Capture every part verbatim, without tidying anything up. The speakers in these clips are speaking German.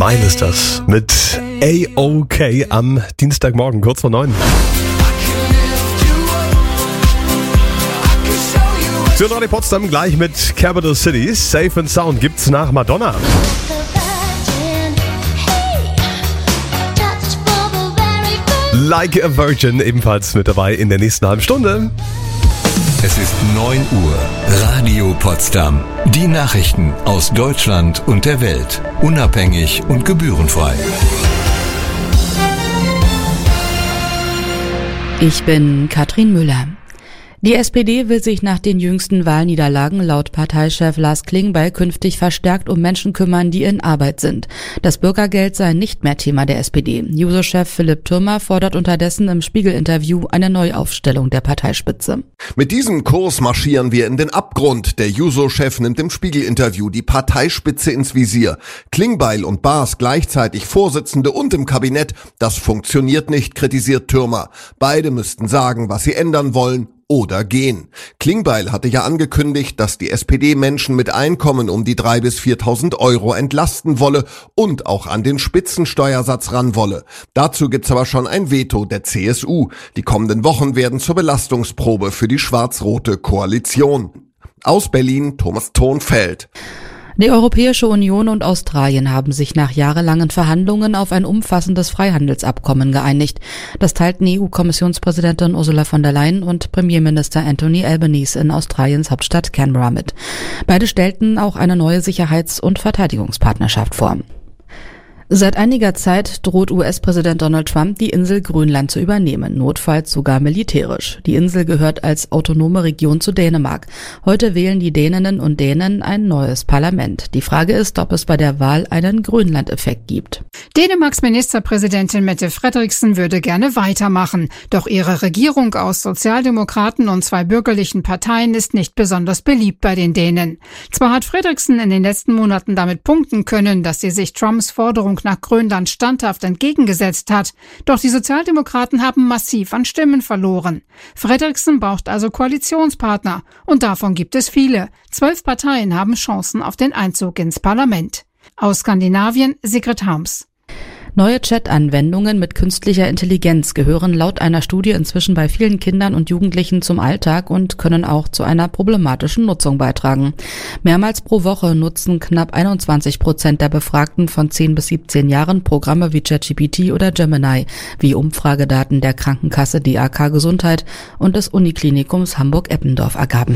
Mile ist das mit A-OK am Dienstagmorgen, kurz vor neun. Für Radio Potsdam gleich mit Capital Cities. Safe and Sound gibt's nach Madonna. Like a Virgin ebenfalls mit dabei in der nächsten halben Stunde. Es ist neun Uhr. Radio Potsdam. Die Nachrichten aus Deutschland und der Welt. Unabhängig und gebührenfrei. Ich bin Katrin Müller. Die S P D will sich nach den jüngsten Wahlniederlagen laut Parteichef Lars Klingbeil künftig verstärkt um Menschen kümmern, die in Arbeit sind. Das Bürgergeld sei nicht mehr Thema der S P D. Juso-Chef Philipp Thürmer fordert unterdessen im Spiegel-Interview eine Neuaufstellung der Parteispitze. Mit diesem Kurs marschieren wir in den Abgrund. Der Juso-Chef nimmt im Spiegel-Interview die Parteispitze ins Visier. Klingbeil und Baas gleichzeitig Vorsitzende und im Kabinett. Das funktioniert nicht, kritisiert Thürmer. Beide müssten sagen, was sie ändern wollen oder gehen. Klingbeil hatte ja angekündigt, dass die S P D Menschen mit Einkommen um die dreitausend bis viertausend Euro entlasten wolle und auch an den Spitzensteuersatz ran wolle. Dazu gibt's aber schon ein Veto der C S U. Die kommenden Wochen werden zur Belastungsprobe für die schwarz-rote Koalition. Aus Berlin, Thomas Thonfeld. Die Europäische Union und Australien haben sich nach jahrelangen Verhandlungen auf ein umfassendes Freihandelsabkommen geeinigt. Das teilten E U-Kommissionspräsidentin Ursula von der Leyen und Premierminister Anthony Albanese in Australiens Hauptstadt Canberra mit. Beide stellten auch eine neue Sicherheits- und Verteidigungspartnerschaft vor. Seit einiger Zeit droht U S-Präsident Donald Trump, die Insel Grönland zu übernehmen, notfalls sogar militärisch. Die Insel gehört als autonome Region zu Dänemark. Heute wählen die Däninnen und Dänen ein neues Parlament. Die Frage ist, ob es bei der Wahl einen Grönland-Effekt gibt. Dänemarks Ministerpräsidentin Mette Frederiksen würde gerne weitermachen. Doch ihre Regierung aus Sozialdemokraten und zwei bürgerlichen Parteien ist nicht besonders beliebt bei den Dänen. Zwar hat Frederiksen in den letzten Monaten damit punkten können, dass sie sich Trumps Forderung nach Grönland standhaft entgegengesetzt hat. Doch die Sozialdemokraten haben massiv an Stimmen verloren. Frederiksen braucht also Koalitionspartner. Und davon gibt es viele. Zwölf Parteien haben Chancen auf den Einzug ins Parlament. Aus Skandinavien, Sigrid Harms. Neue Chat-Anwendungen mit künstlicher Intelligenz gehören laut einer Studie inzwischen bei vielen Kindern und Jugendlichen zum Alltag und können auch zu einer problematischen Nutzung beitragen. Mehrmals pro Woche nutzen knapp einundzwanzig Prozent der Befragten von zehn bis siebzehn Jahren Programme wie ChatGPT oder Gemini, wie Umfragedaten der Krankenkasse D A K Gesundheit und des Uniklinikums Hamburg-Eppendorf ergaben.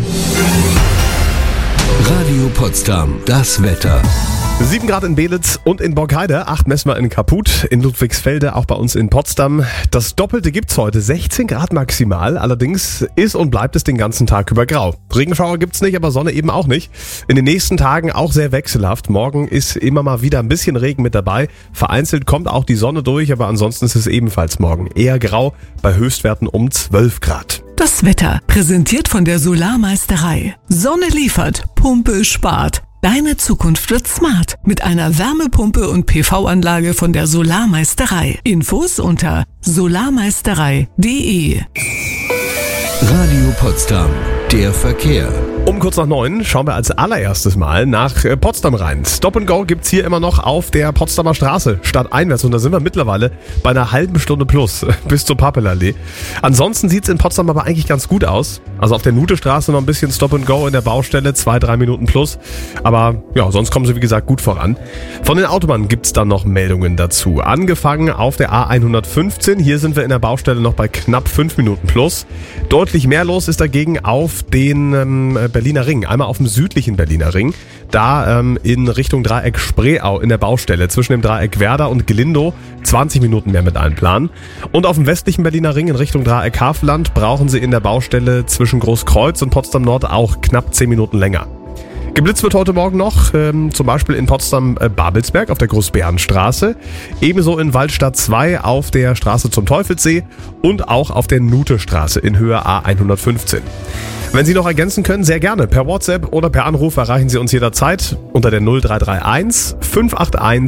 Radio Potsdam, das Wetter. sieben Grad in Belitz und in Borgheide, acht messen wir in Kaput, in Ludwigsfelde, auch bei uns in Potsdam. Das Doppelte gibt's heute, sechzehn Grad maximal, allerdings ist und bleibt es den ganzen Tag über grau. Regenschauer gibt's nicht, aber Sonne eben auch nicht. In den nächsten Tagen auch sehr wechselhaft. Morgen ist immer mal wieder ein bisschen Regen mit dabei. Vereinzelt kommt auch die Sonne durch, aber ansonsten ist es ebenfalls morgen eher grau, bei Höchstwerten um zwölf Grad. Das Wetter, präsentiert von der Solarmeisterei. Sonne liefert, Pumpe spart. Deine Zukunft wird smart mit einer Wärmepumpe und P V-Anlage von der Solarmeisterei. Infos unter solarmeisterei punkt de. Radio Potsdam, der Verkehr. Um kurz nach neun schauen wir als allererstes mal nach Potsdam rein. Stop and Go gibt's hier immer noch auf der Potsdamer Straße stadteinwärts und da sind wir mittlerweile bei einer halben Stunde plus bis zur Pappelallee. Ansonsten sieht's in Potsdam aber eigentlich ganz gut aus. Also auf der Nutestraße noch ein bisschen Stop and Go in der Baustelle, zwei, drei Minuten plus. Aber ja, sonst kommen sie wie gesagt gut voran. Von den Autobahnen gibt's dann noch Meldungen dazu. Angefangen auf der A hundertfünfzehn. Hier sind wir in der Baustelle noch bei knapp fünf Minuten plus. Deutlich mehr los ist dagegen auf den ähm, Berliner Ring, einmal auf dem südlichen Berliner Ring, da ähm, in Richtung Dreieck Spreeau in der Baustelle, zwischen dem Dreieck Werder und Glindow, zwanzig Minuten mehr mit einplanen. Und auf dem westlichen Berliner Ring in Richtung Dreieck Havelland brauchen sie in der Baustelle zwischen Großkreuz und Potsdam Nord auch knapp zehn Minuten länger. Geblitzt wird heute Morgen noch, ähm, zum Beispiel in Potsdam-Babelsberg auf der Großbärenstraße, ebenso in Waldstadt zwei auf der Straße zum Teufelsee und auch auf der Nutestraße in Höhe A hundertfünfzehn. Wenn Sie noch ergänzen können, sehr gerne. Per WhatsApp oder per Anruf erreichen Sie uns jederzeit unter der null drei drei eins fünf acht eins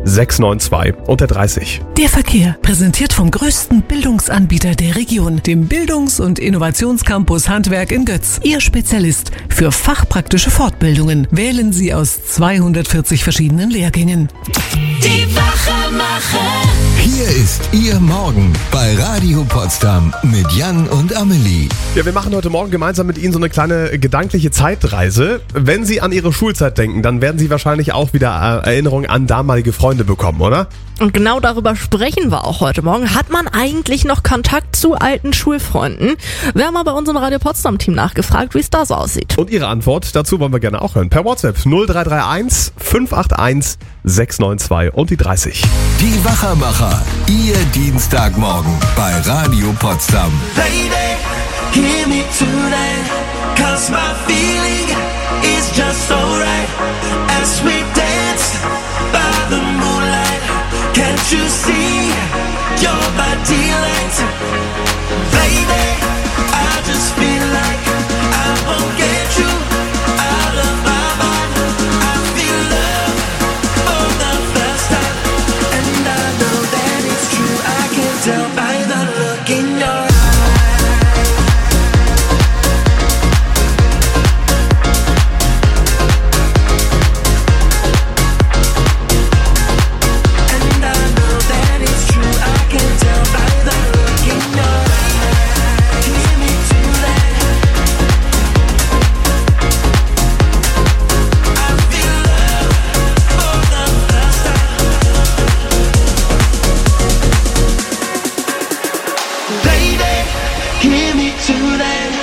sechs neun zwei und der dreißig. Der Verkehr, präsentiert vom größten Bildungsanbieter der Region, dem Bildungs- und Innovationscampus Handwerk in Götz. Ihr Spezialist für fachpraktische Fortbildungen. Wählen Sie aus zweihundertvierzig verschiedenen Lehrgängen. Die Wachemacher. Hier ist Ihr Morgen bei Radio Potsdam mit Jan und Amelie. Ja, wir machen heute Morgen gemeinsam mit Ihnen so eine kleine gedankliche Zeitreise. Wenn Sie an Ihre Schulzeit denken, dann werden Sie wahrscheinlich auch wieder Erinnerungen an damalige Freunde bekommen, oder? Und genau darüber sprechen wir auch heute Morgen. Hat man eigentlich noch Kontakt zu alten Schulfreunden? Wir haben mal bei unserem Radio Potsdam Team nachgefragt, wie es da so aussieht. Und Ihre Antwort dazu wollen wir gerne auch hören. Per WhatsApp null drei drei eins fünf acht eins sechs neun zwei und die dreißig. Die Wachermacher, Ihr Dienstagmorgen bei Radio Potsdam. Baby, hear me tonight, 'cause my feeling is just so right. As we dance by the moonlight, can't you see you're my delight? Baby, I just feel like I won't get you out of my mind. I feel love for the first time, and I know that it's true. I can tell by the look in your eyes. Hear me tonight,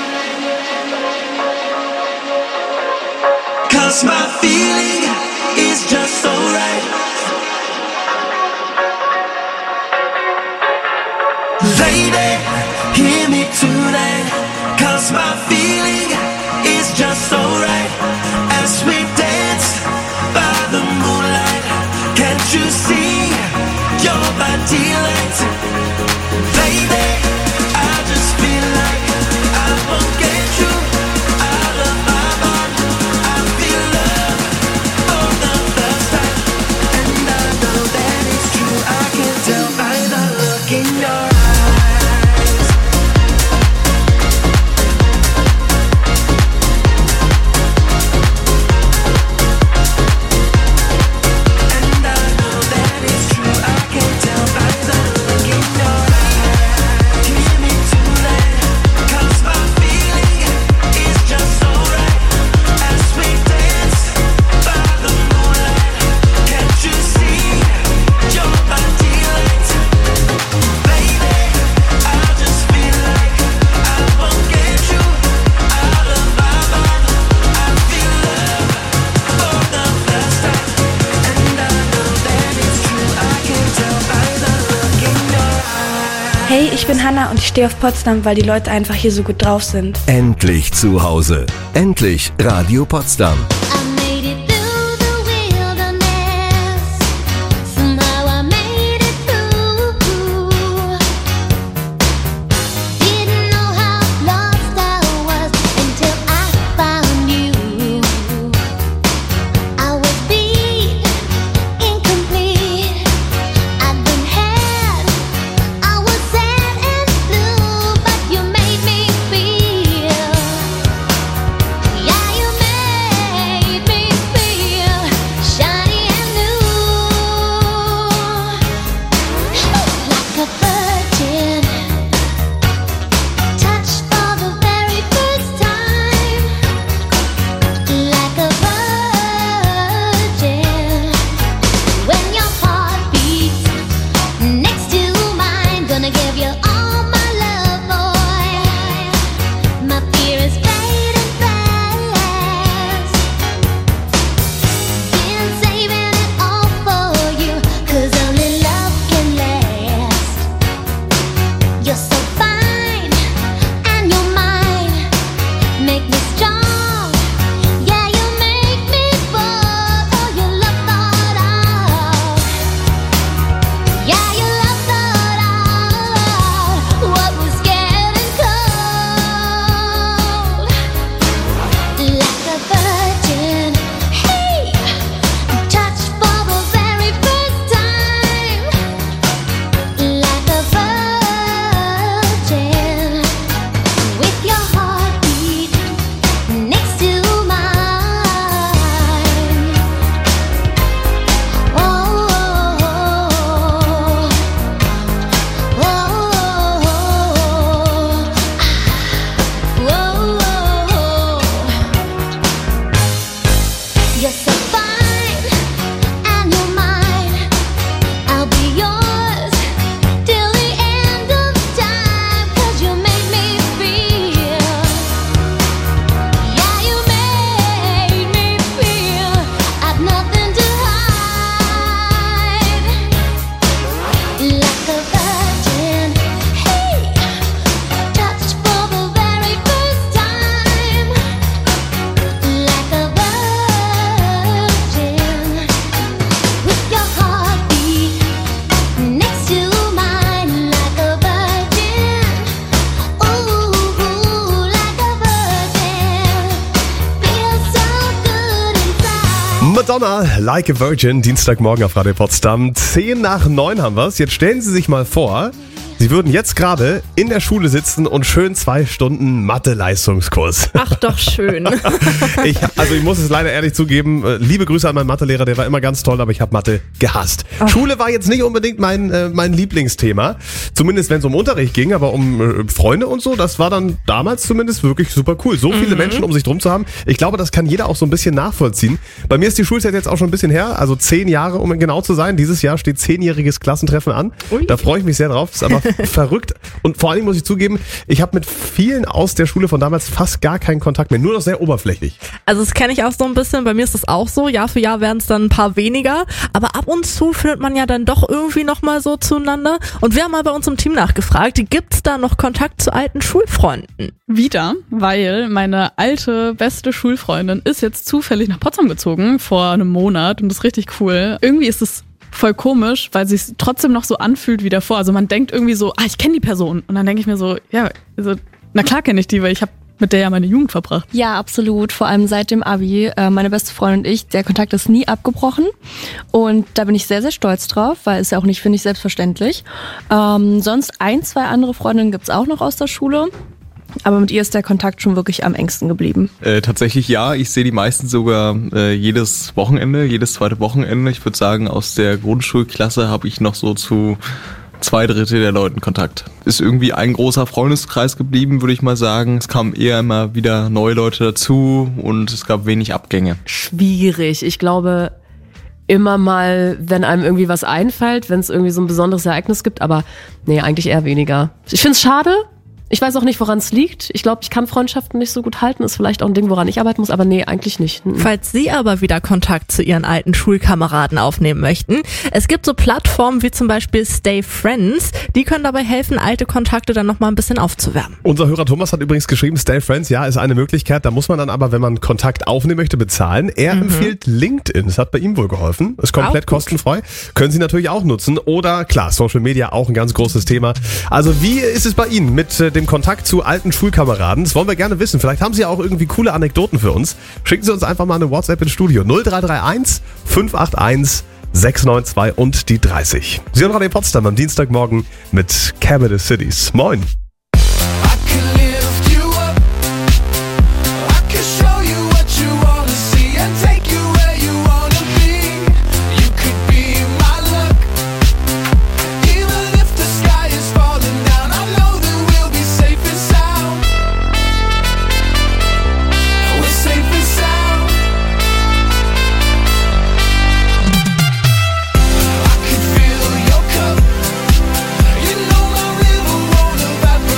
'cause my feeling is just so right. Lady, hear me tonight, 'cause my feeling is just so right. As we dance by the moonlight, can't you see you're my delight? Lady, Hey, ich bin Hanna und ich stehe auf Potsdam, weil die Leute einfach hier so gut drauf sind. Endlich zu Hause. Endlich Radio Potsdam. Yeah, you made me Madonna, Like a Virgin, Dienstagmorgen auf Radio Potsdam. Zehn nach neun haben wir's. Jetzt stellen Sie sich mal vor, Sie würden jetzt gerade in der Schule sitzen und schön zwei Stunden Mathe-Leistungskurs. Ach doch, schön. ich, also ich muss es leider ehrlich zugeben, liebe Grüße an meinen Mathelehrer, der war immer ganz toll, aber ich habe Mathe gehasst. Ach. Schule war jetzt nicht unbedingt mein, äh, mein Lieblingsthema, zumindest wenn es um Unterricht ging, aber um äh, Freunde und so, das war dann damals zumindest wirklich super cool. So viele mhm. Menschen um sich drum zu haben, ich glaube, das kann jeder auch so ein bisschen nachvollziehen. Bei mir ist die Schulzeit jetzt auch schon ein bisschen her, also zehn Jahre, um genau zu sein. Dieses Jahr steht zehnjähriges Klassentreffen an. Ui. Da freue ich mich sehr drauf, ist aber verrückt. Und vor allem muss ich zugeben, ich habe mit vielen aus der Schule von damals fast gar keinen Kontakt mehr, nur noch sehr oberflächlich. Also das kenne ich auch so ein bisschen, bei mir ist das auch so, Jahr für Jahr werden es dann ein paar weniger, aber ab und zu findet man ja dann doch irgendwie nochmal so zueinander. Und wir haben mal bei uns im Team nachgefragt, gibt's da noch Kontakt zu alten Schulfreunden? Wieder, weil meine alte, beste Schulfreundin ist jetzt zufällig nach Potsdam gezogen vor einem Monat und das ist richtig cool. Irgendwie ist es voll komisch, weil sich trotzdem noch so anfühlt wie davor. Also man denkt irgendwie so, ah, ich kenne die Person. Und dann denke ich mir so, ja, also, na klar kenne ich die, weil ich habe mit der ja meine Jugend verbracht. Ja, absolut. Vor allem seit dem Abi. Äh, meine beste Freundin und ich, der Kontakt ist nie abgebrochen. Und da bin ich sehr, sehr stolz drauf, weil es ja auch nicht, finde ich, selbstverständlich. Ähm, sonst ein, zwei andere Freundinnen gibt's auch noch aus der Schule. Aber mit ihr ist der Kontakt schon wirklich am engsten geblieben. Äh, tatsächlich ja, ich sehe die meisten sogar äh, jedes Wochenende, jedes zweite Wochenende. Ich würde sagen, aus der Grundschulklasse habe ich noch so zu zwei Drittel der Leuten Kontakt. Ist irgendwie ein großer Freundeskreis geblieben, würde ich mal sagen. Es kamen eher immer wieder neue Leute dazu und es gab wenig Abgänge. Schwierig. Ich glaube, immer mal, wenn einem irgendwie was einfällt, wenn es irgendwie so ein besonderes Ereignis gibt, aber nee, eigentlich eher weniger. Ich finde es schade. Ich weiß auch nicht, woran es liegt. Ich glaube, ich kann Freundschaften nicht so gut halten. Ist vielleicht auch ein Ding, woran ich arbeiten muss, aber nee, eigentlich nicht. Falls Sie aber wieder Kontakt zu Ihren alten Schulkameraden aufnehmen möchten, es gibt so Plattformen wie zum Beispiel Stay Friends. Die können dabei helfen, alte Kontakte dann nochmal ein bisschen aufzuwärmen. Unser Hörer Thomas hat übrigens geschrieben, Stay Friends, ja, ist eine Möglichkeit. Da muss man dann aber, wenn man Kontakt aufnehmen möchte, bezahlen. Er mhm. empfiehlt LinkedIn. Das hat bei ihm wohl geholfen. Ist komplett kostenfrei. Können Sie natürlich auch nutzen. Oder klar, Social Media auch ein ganz großes Thema. Also wie ist es bei Ihnen mit äh, dem Kontakt zu alten Schulkameraden? Das wollen wir gerne wissen. Vielleicht haben Sie ja auch irgendwie coole Anekdoten für uns. Schicken Sie uns einfach mal eine WhatsApp ins Studio. null drei drei eins fünf acht eins sechs neun zwei und die dreißig. Sie hören Radio Potsdam am Dienstagmorgen mit Capital Cities. Moin. You know my river won't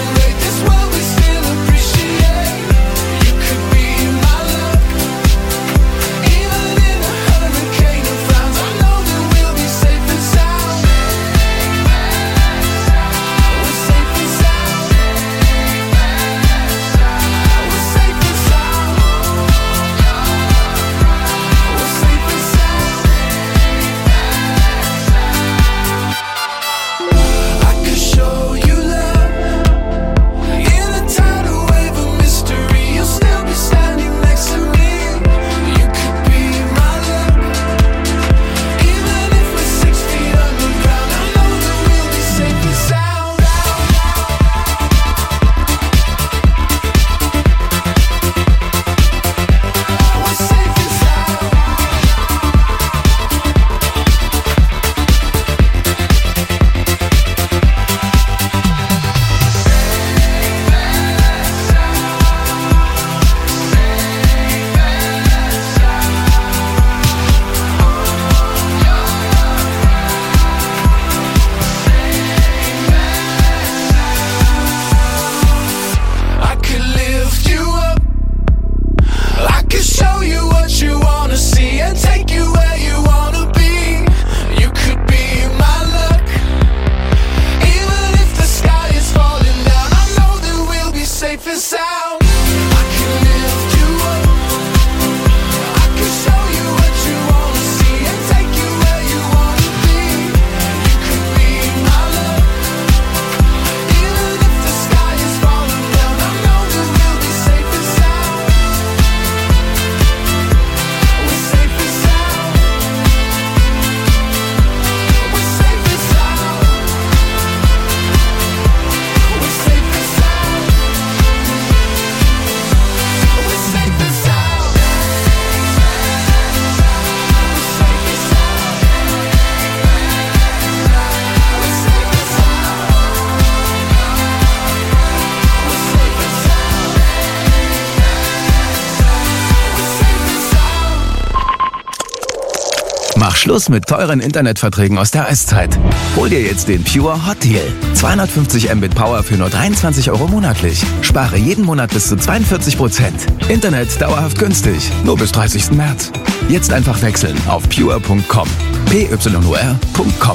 Mach Schluss mit teuren Internetverträgen aus der Eiszeit. Hol dir jetzt den Pure Hot Deal. zweihundertfünfzig Mbit Power für nur dreiundzwanzig Euro monatlich. Spare jeden Monat bis zu zweiundvierzig Prozent. Internet dauerhaft günstig. Nur bis dreißigsten März. Jetzt einfach wechseln auf pure punkt com. P Y U R punkt com.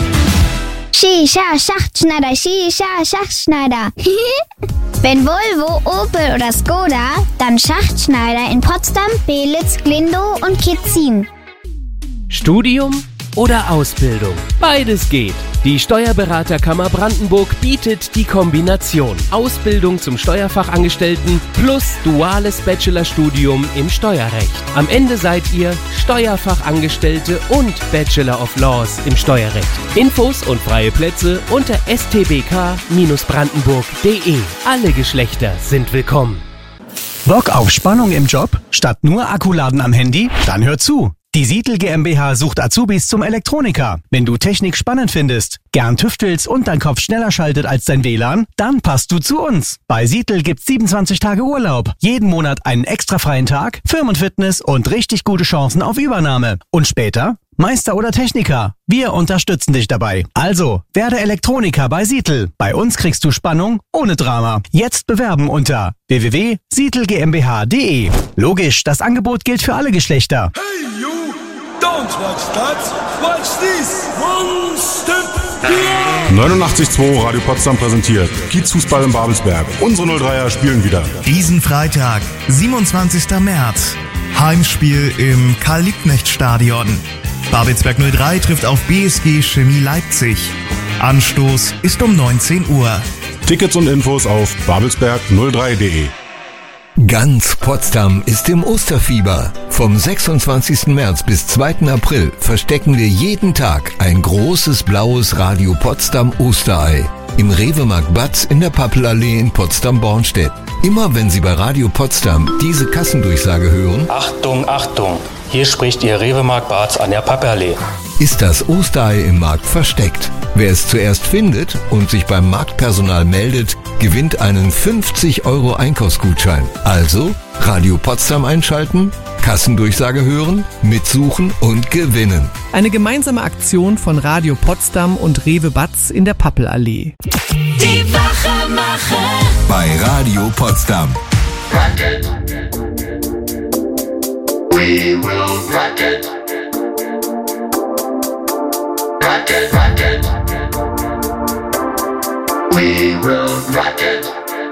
Shisha Schachtschneider, Shisha Schachtschneider. Wenn Volvo, Opel oder Skoda, dann Schachtschneider in Potsdam, Belitz, Glindow und Kitzin. Studium oder Ausbildung? Beides geht. Die Steuerberaterkammer Brandenburg bietet die Kombination Ausbildung zum Steuerfachangestellten plus duales Bachelorstudium im Steuerrecht. Am Ende seid ihr Steuerfachangestellte und Bachelor of Laws im Steuerrecht. Infos und freie Plätze unter s t b k brandenburg punkt de. Alle Geschlechter sind willkommen. Bock auf Spannung im Job? Statt nur Akkuladen am Handy? Dann hör zu. Die Sietl GmbH sucht Azubis zum Elektroniker. Wenn du Technik spannend findest, gern tüftelst und dein Kopf schneller schaltet als dein W L A N, dann passt du zu uns. Bei Sietl gibt's siebenundzwanzig Tage Urlaub, jeden Monat einen extra freien Tag, Firmenfitness und richtig gute Chancen auf Übernahme. Und später Meister oder Techniker. Wir unterstützen dich dabei. Also, werde Elektroniker bei Sietl. Bei uns kriegst du Spannung ohne Drama. Jetzt bewerben unter w w w punkt sietl g m b h punkt de. Logisch, das Angebot gilt für alle Geschlechter. Hey you, don't watch that, watch this. One step beyond. neunundachtzig Komma zwei Radio Potsdam präsentiert Kiezfußball in Babelsberg. Unsere null dreier spielen wieder. Diesen Freitag, siebenundzwanzigsten März. Heimspiel im Karl-Liebknecht-Stadion. Babelsberg null drei trifft auf B S G Chemie Leipzig. Anstoß ist um neunzehn Uhr. Tickets und Infos auf babelsberg null drei punkt de. Ganz Potsdam ist im Osterfieber. Vom sechsundzwanzigsten März bis zweiten April verstecken wir jeden Tag ein großes blaues Radio Potsdam Osterei im Rewe-Markt Batz in der Pappelallee in Potsdam-Bornstedt. Immer wenn Sie bei Radio Potsdam diese Kassendurchsage hören, Achtung, Achtung, hier spricht Ihr Rewe-Markt Batz an der Pappelallee. Ist das Osterei im Markt versteckt. Wer es zuerst findet und sich beim Marktpersonal meldet, gewinnt einen fünfzig Euro Einkaufsgutschein. Also Radio Potsdam einschalten, Kassendurchsage hören, mitsuchen und gewinnen. Eine gemeinsame Aktion von Radio Potsdam und Rewe Batz in der Pappelallee. Die Wachemacher bei Radio Potsdam. Rock it. We will rock it. Rock it, rock it. We will rock it.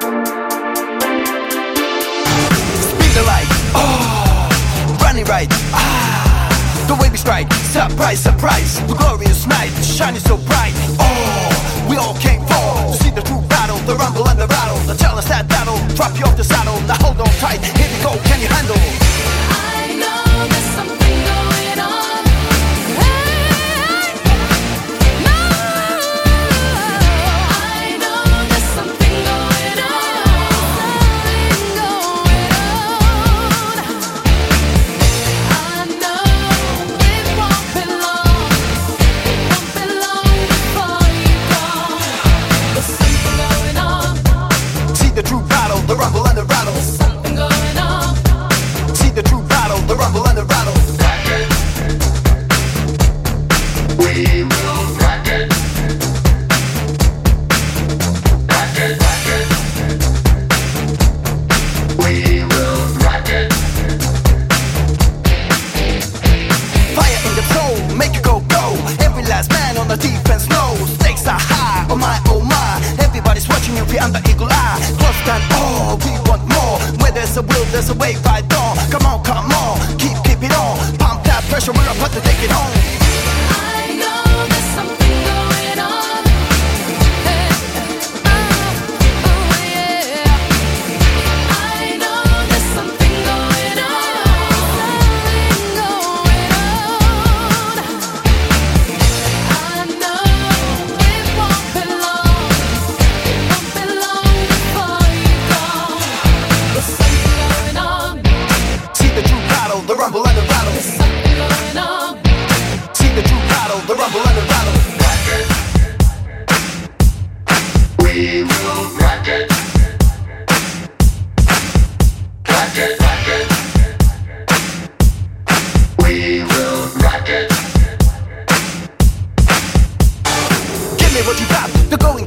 Speed the light, oh, running right, ah, the way we strike, surprise, surprise, the glorious night, shining so bright, oh, we all came for to see the true battle, the rumble and the rattle, the challenge that battle, drop you off the saddle, now hold on tight, here we go, can you handle? I know there's something going on. The rumble and the rattle. There's something going on. See the true battle, the rumble and the rattle. Rock it. We will rock it. Rock it, rock it. We will rock it. Fire in the soul, make it go, go. Every last man on the defense knows. Stakes are high, oh my, oh my. Everybody's watching you, be under eagle eye. Close down, oh, we want more. Where there's a will, there's a way by dawn. Come on, come on, keep, keep it on. Pump that pressure, we're about to take it home. I know there's something going on. Hey, oh, oh, yeah. I know there's something going on. Something going on. I know it won't be long. Won't be long before you go. There's something going on. See the true battle, the rumble and the rattle. There's something going on. See the true battle, the rumble and the rattle. Rock it. We will rock it. Rock it, rock it. We will rock it.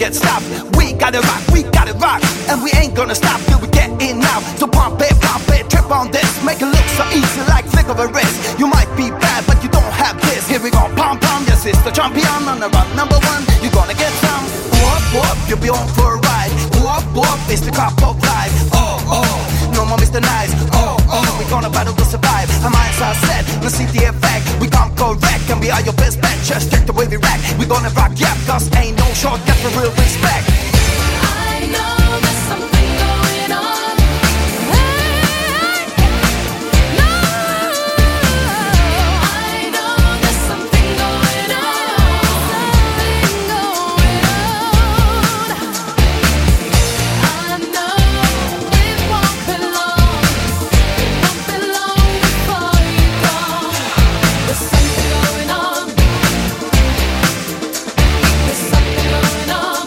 get stopped. We gotta rock, we gotta rock, and we ain't gonna stop till we get in now. So pump it, pump it, trip on this, make it look so easy like flick of a wrist. You might be bad, but you don't have this. Here we go, pump, pump, yes, it's the champion on the run. Number one, you're gonna get some. Whoop, whoop, you'll be on for a ride. Whoop, whoop, it's the cup of life. Oh, oh, no more Mister Nice. Oh, oh, we're gonna battle to survive. Our minds are set, let's see the effect. We come correct, and we are your best bet. Just check the way we rack. We're gonna rock, yeah, cause ain't no shortcut for real respect. I know there's something going on. Hey, no. I know there's something going on. Something going on. I know it won't be long. It won't be long before you're gone. There's something going on. There's something going on.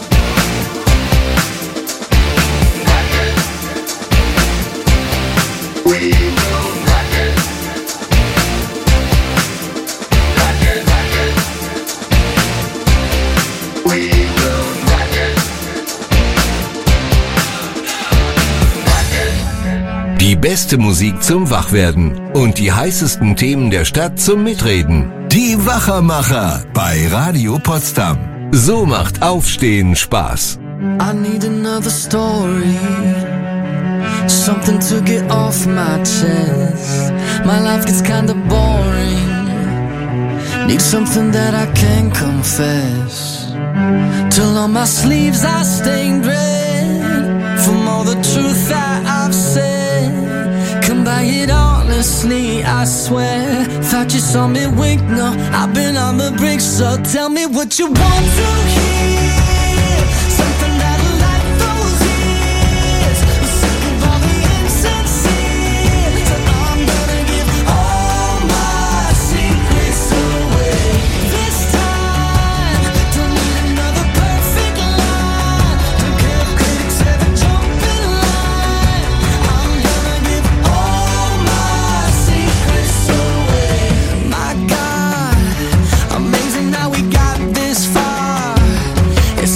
Die beste Musik zum Wachwerden und die heißesten Themen der Stadt zum Mitreden. Die Wachermacher bei Radio Potsdam. So macht Aufstehen Spaß. I need another story, something to get off my chest. My life gets kinda boring, need something that I can confess. Till on my sleeves I stained red from all the truth that I've said. Come by it honestly, I swear. Thought you saw me wink, no, I've been on the brink. So tell me what you want to hear. Something that'll light those ears. I'm sick of all the insincere. So I'm gonna give all my secrets away. This time, don't need another perfect line. Don't care if critics ever jump in line. I'm gonna give all my secrets away. My God, amazing how we got this far.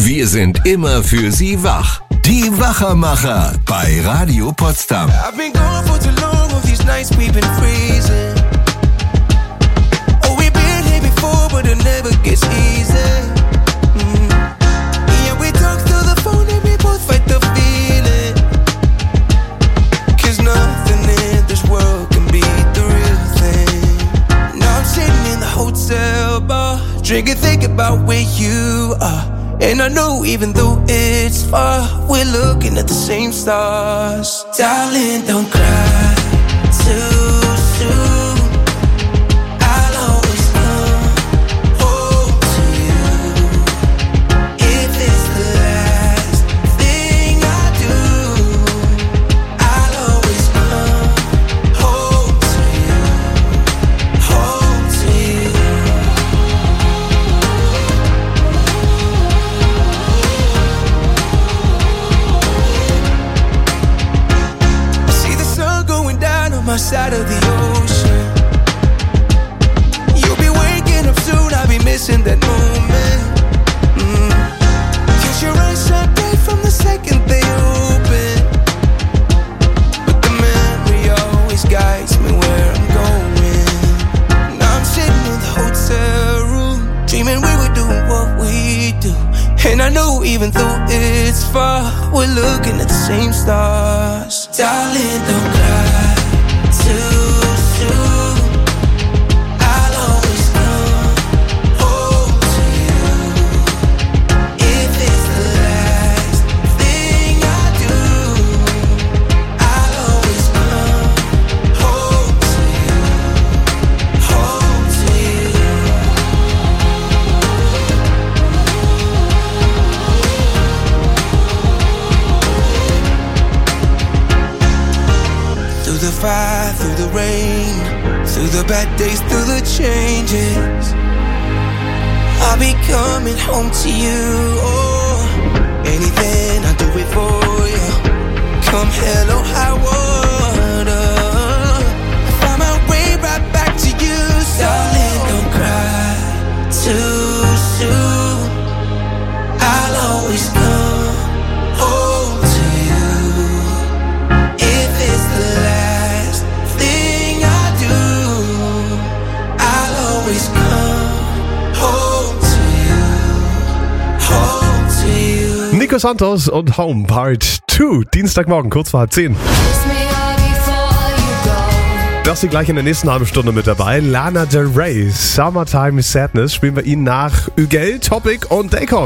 Wir sind immer für Sie wach. Die Wachermacher bei Radio Potsdam. I've been gone for too long, of these nights we've been freezing. Oh, we've been here before, but it never gets easy. Mm. Yeah, we talk through the phone and we both fight the feeling. Cause nothing in this world can beat the real thing. Now I'm sitting in the hotel bar, drinking, thinking about where you are. And I know even though it's far, we're looking at the same stars. Darling, don't cry too soon. I'll always come home to you. If it's the last thing I do, I'll always come home to you, home to you. My side of the ocean. You'll be waking up soon, I'll be missing that moment. mm. Cause your eyes shine bright from the second they open. But the memory always guides me where I'm going. Now I'm sitting in the hotel room, dreaming we were doing what we do. And I know even though it's far, we're looking at the same stars. Darling, don't cry too soon. I'll always come home to you. If it's the last thing I do, I'll always come home to you, home to you. Through the fire, through the rain, through the bad days, through the changes, I'll be coming home to you. Oh, anything I do it for you. Come hell or high water, I find my way right back to you. Darling, don't cry too soon. I'll always come home to you. If it's the last thing I do, I'll always come home to you, home to you. Nico Santos und Home Part zwei. Dienstagmorgen, kurz vor halb zehn. Das ist gleich in der nächsten halben Stunde mit dabei. Lana Del Rey, Summertime Sadness, spielen wir Ihnen nach Ügel, Topic und Dacon.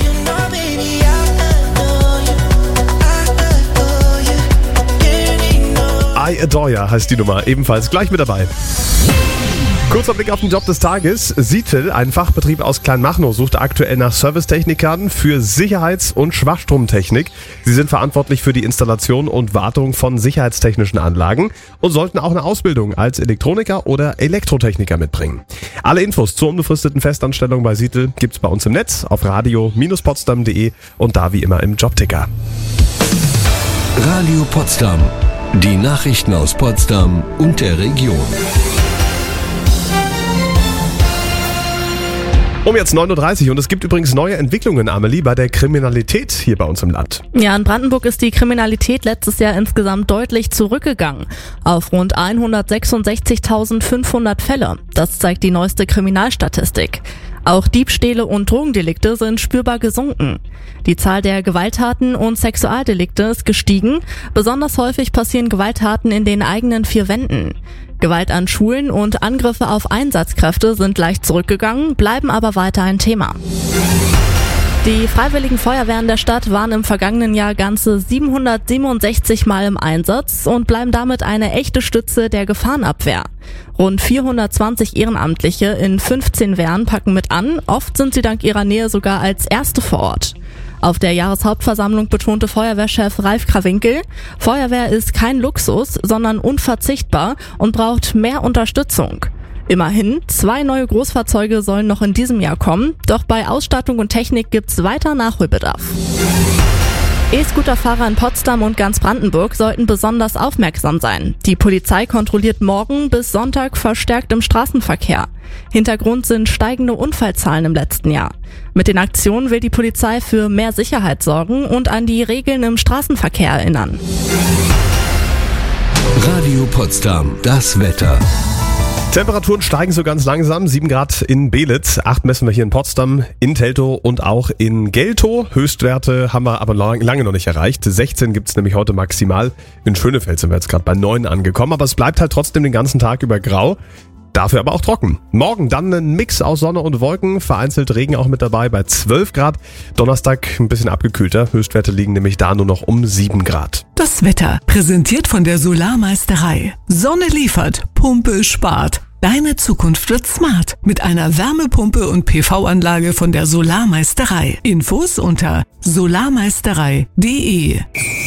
I Adore Ya heißt die Nummer, ebenfalls gleich mit dabei. Kurzer Blick auf den Job des Tages. Sietel, ein Fachbetrieb aus Kleinmachnow, sucht aktuell nach Servicetechnikern für Sicherheits- und Schwachstromtechnik. Sie sind verantwortlich für die Installation und Wartung von sicherheitstechnischen Anlagen und sollten auch eine Ausbildung als Elektroniker oder Elektrotechniker mitbringen. Alle Infos zur unbefristeten Festanstellung bei Sietel gibt's bei uns im Netz auf radio Bindestrich potsdam punkt de und da wie immer im Jobticker. Radio Potsdam. Die Nachrichten aus Potsdam und der Region. Um jetzt neun Uhr dreißig und es gibt übrigens neue Entwicklungen, Amelie, bei der Kriminalität hier bei uns im Land. Ja, in Brandenburg ist die Kriminalität letztes Jahr insgesamt deutlich zurückgegangen. Auf rund hundertsechsundsechzigtausendfünfhundert Fälle. Das zeigt die neueste Kriminalstatistik. Auch Diebstähle und Drogendelikte sind spürbar gesunken. Die Zahl der Gewalttaten und Sexualdelikte ist gestiegen. Besonders häufig passieren Gewalttaten in den eigenen vier Wänden. Gewalt an Schulen und Angriffe auf Einsatzkräfte sind leicht zurückgegangen, bleiben aber weiter ein Thema. Die Freiwilligen Feuerwehren der Stadt waren im vergangenen Jahr ganze siebenhundertsiebenundsechzig Mal im Einsatz und bleiben damit eine echte Stütze der Gefahrenabwehr. Rund vierhundertzwanzig Ehrenamtliche in fünfzehn Wehren packen mit an, oft sind sie dank ihrer Nähe sogar als Erste vor Ort. Auf der Jahreshauptversammlung betonte Feuerwehrchef Ralf Krawinkel, Feuerwehr ist kein Luxus, sondern unverzichtbar und braucht mehr Unterstützung. Immerhin, zwei neue Großfahrzeuge sollen noch in diesem Jahr kommen, doch bei Ausstattung und Technik gibt's weiter Nachholbedarf. E-Scooter-Fahrer in Potsdam und ganz Brandenburg sollten besonders aufmerksam sein. Die Polizei kontrolliert morgen bis Sonntag verstärkt im Straßenverkehr. Hintergrund sind steigende Unfallzahlen im letzten Jahr. Mit den Aktionen will die Polizei für mehr Sicherheit sorgen und an die Regeln im Straßenverkehr erinnern. Radio Potsdam, das Wetter. Temperaturen steigen so ganz langsam. sieben Grad in Belitz, acht messen wir hier in Potsdam, in Teltow und auch in Geltow. Höchstwerte haben wir aber lange noch nicht erreicht. sechzehn gibt's nämlich heute maximal. In Schönefeld sind wir jetzt gerade bei neun angekommen, aber es bleibt halt trotzdem den ganzen Tag über grau. Dafür aber auch trocken. Morgen dann ein Mix aus Sonne und Wolken, vereinzelt Regen auch mit dabei bei zwölf Grad. Donnerstag ein bisschen abgekühlter. Höchstwerte liegen nämlich da nur noch um sieben Grad. Das Wetter präsentiert von der Solarmeisterei. Sonne liefert, Pumpe spart. Deine Zukunft wird smart mit einer Wärmepumpe und P V-Anlage von der Solarmeisterei. Infos unter solarmeisterei punkt de.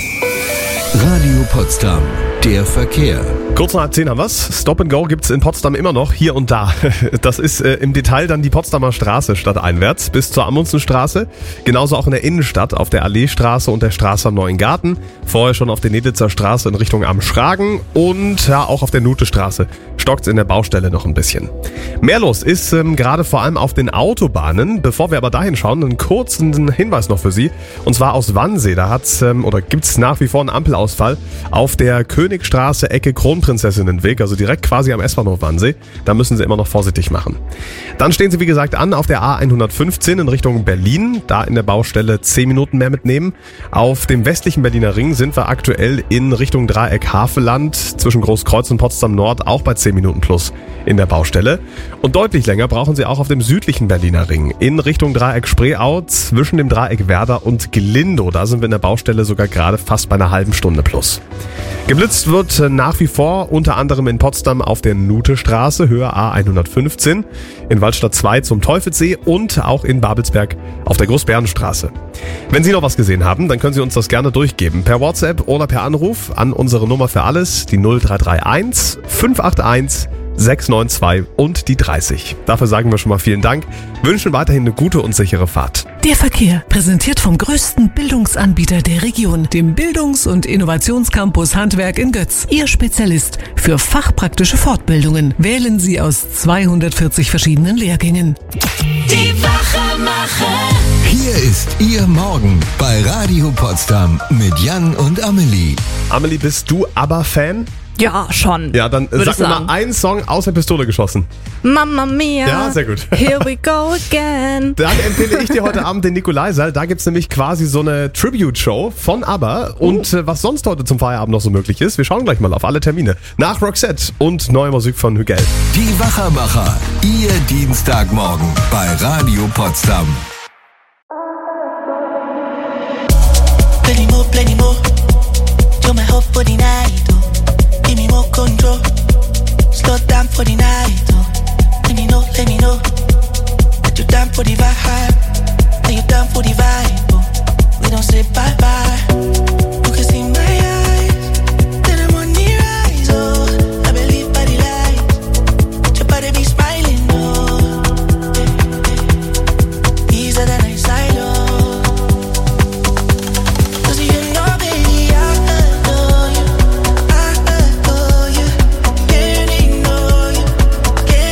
Radio Potsdam, der Verkehr. Kurz nach zehn haben wir's. Stop and Go gibt's in Potsdam immer noch, hier und da. Das ist äh, im Detail dann die Potsdamer Straße stadteinwärts bis zur Amundsenstraße. Genauso auch in der Innenstadt auf der Alleestraße und der Straße am Neuen Garten. Vorher schon auf der Nedlitzer Straße in Richtung Am Schragen und ja auch auf der Nutestraße. Stockt's in der Baustelle noch ein bisschen. Mehr los ist ähm, gerade vor allem auf den Autobahnen. Bevor wir aber dahin schauen, einen kurzen Hinweis noch für Sie. Und zwar aus Wannsee. Da hat's ähm, oder gibt's nach wie vor einen Ampelausfall auf der Königstraße Ecke Kronprinzessinnenweg, also direkt quasi am S-Bahnhof Wannsee. Da müssen Sie immer noch vorsichtig machen. Dann stehen Sie wie gesagt an auf der A hundertfünfzehn in Richtung Berlin. Da in der Baustelle zehn Minuten mehr mitnehmen. Auf dem westlichen Berliner Ring sind wir aktuell in Richtung Dreieck Havelland zwischen Großkreuz und Potsdam Nord auch bei zehn Minuten plus in der Baustelle. Und deutlich länger brauchen Sie auch auf dem südlichen Berliner Ring in Richtung Dreieck Spreeau zwischen dem Dreieck Werder und Glindow. Da sind wir in der Baustelle sogar gerade fast bei einer halben Stunde plus. Geblitzt wird nach wie vor unter anderem in Potsdam auf der Nutestraße, Höhe A hundertfünfzehn, in Waldstadt zwei zum Teufelssee und auch in Babelsberg auf der Großbärenstraße. Wenn Sie noch was gesehen haben, dann können Sie uns das gerne durchgeben. Per WhatsApp oder per Anruf an unsere Nummer für alles, die null drei drei eins fünf acht eins sechs neun zwei und die dreißig. Dafür sagen wir schon mal vielen Dank, wünschen weiterhin eine gute und sichere Fahrt. Der Verkehr, präsentiert vom größten Bildungsanbieter der Region, dem Bildungs- und Innovationscampus Handwerk in Götz. Ihr Spezialist für fachpraktische Fortbildungen. Wählen Sie aus zweihundertvierzig verschiedenen Lehrgängen. Die Wachmacher. Hier ist Ihr Morgen bei Radio Potsdam mit Jan und Amelie. Amelie, bist du ABBA-Fan? Ja, schon. Ja, dann sag mir mal einen Song aus der Pistole geschossen. Mamma Mia. Ja, sehr gut. Here we go again. Dann empfehle ich dir heute Abend den Nikolaisaal. Da gibt's nämlich quasi so eine Tribute-Show von ABBA. Und äh, was sonst heute zum Feierabend noch so möglich ist, wir schauen gleich mal auf alle Termine. Nach Roxette und neue Musik von Hügel. Die Wachermacher, Ihr Dienstagmorgen bei Radio Potsdam. Plenty more, plenty more. You're my hope for the night. Give me more control. Slow down for the night. Oh. Let me know, let me know that you're down for the vibe. That you're down for the vibe. Oh. We don't say bye bye. You can see my eyes. That I'm on the rise. Oh, I believe by the light. Your body be smiling. Oh, easier than I silo. Cause you know, baby, I adore you. I adore you. Can't ignore you. Can't